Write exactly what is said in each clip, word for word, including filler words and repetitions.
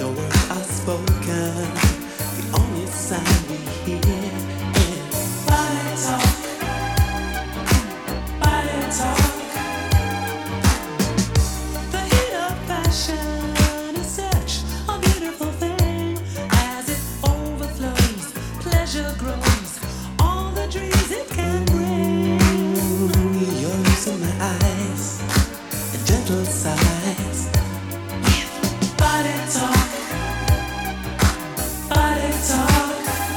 No words are spoken. The only sound we hear is body talk, body talk. The heat of passion is such a beautiful thing. As it overflows, pleasure grows. All the dreams it can bring. You're losing my eyes, and gentle sighs. Body talk, body talk.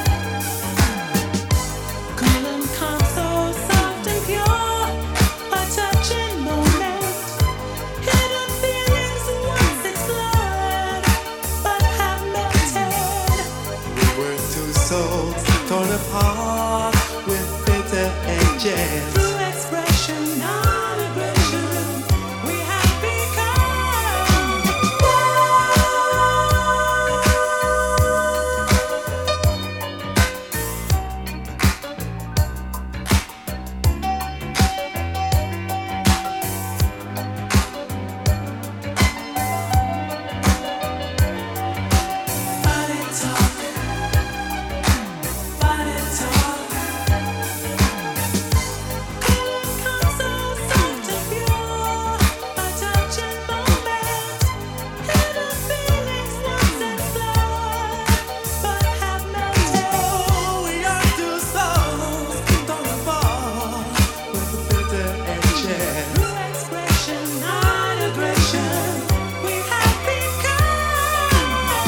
Cool and calm, so soft and pure. A touching moment. Hidden feelings once explored, but have melted. We were two souls torn apart with bitter edges. Through expression, non-aggression, we have become body talk, body talk. Come so soft and pure, a touching moment. Hidden feelings once explored, but have melted. We are two souls torn apart with bitter edges. Through expression, not aggression, we have become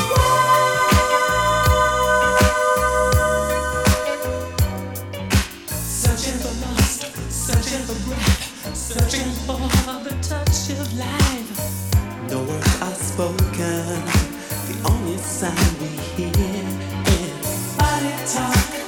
searching for lust, searching for breath, searching for the touch of life. No words are spoken. The only sound we hear is body talk.